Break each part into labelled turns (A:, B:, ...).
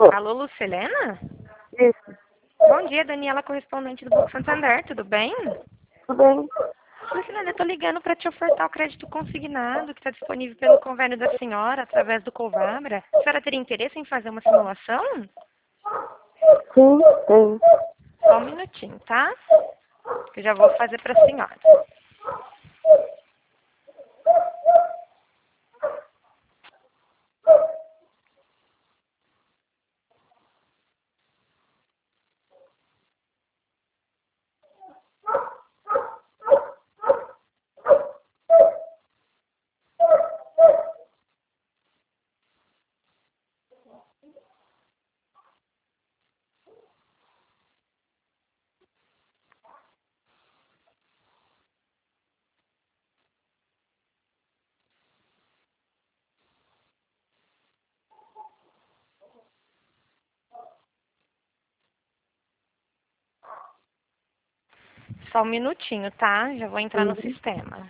A: Alô, Lucilena?
B: Isso,
A: Bom dia, Daniela, correspondente do Banco Santander, tudo bem?
B: tudo bem?
A: Lucilena, eu tô ligando para te ofertar o crédito consignado que está disponível pelo convênio da senhora, através do Covabra. A senhora teria interesse em fazer uma simulação?
B: Sim, tem.
A: Só um minutinho, tá? Que eu já vou fazer para a senhora. Só um minutinho, tá? Já vou entrar no
B: Uhum.
A: sistema.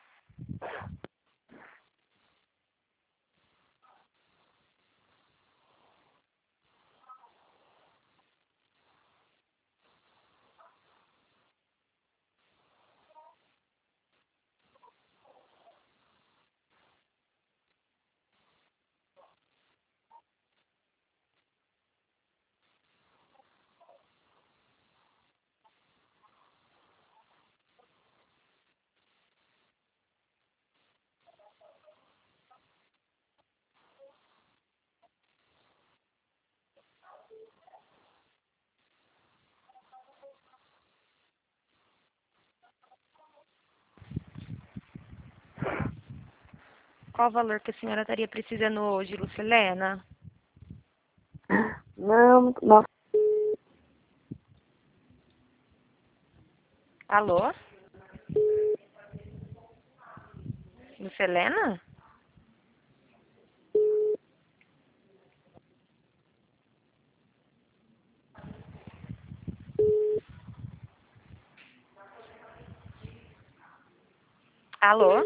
A: Qual o valor que a senhora estaria precisando hoje, Lucilena?
B: Não, não,
A: Alô? Lucilena? Alô?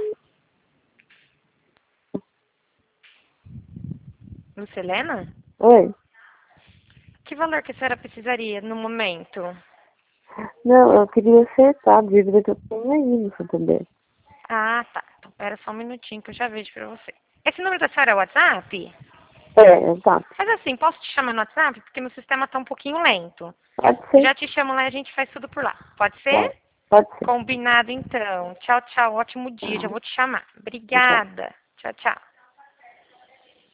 A: Lucilena?
B: oi.
A: Que valor que a senhora precisaria no momento?
B: Não, eu queria acertar a dívida que eu tenho aí no Santander.
A: Ah, tá. Então, pera só um minutinho que eu já vejo pra você. Esse número da senhora é o WhatsApp?
B: É, exato.
A: Mas assim, posso te chamar no WhatsApp? Porque meu sistema tá um pouquinho lento.
B: Pode
A: Eu
B: ser,
A: já te chamo lá e a gente faz tudo por lá. Pode
B: pode,
A: ser?
B: pode ser.
A: Combinado, então. Tchau, tchau. Ótimo dia. Já
B: Tá,
A: vou te chamar.
B: tchau.
A: Obrigada. Tchau, tchau.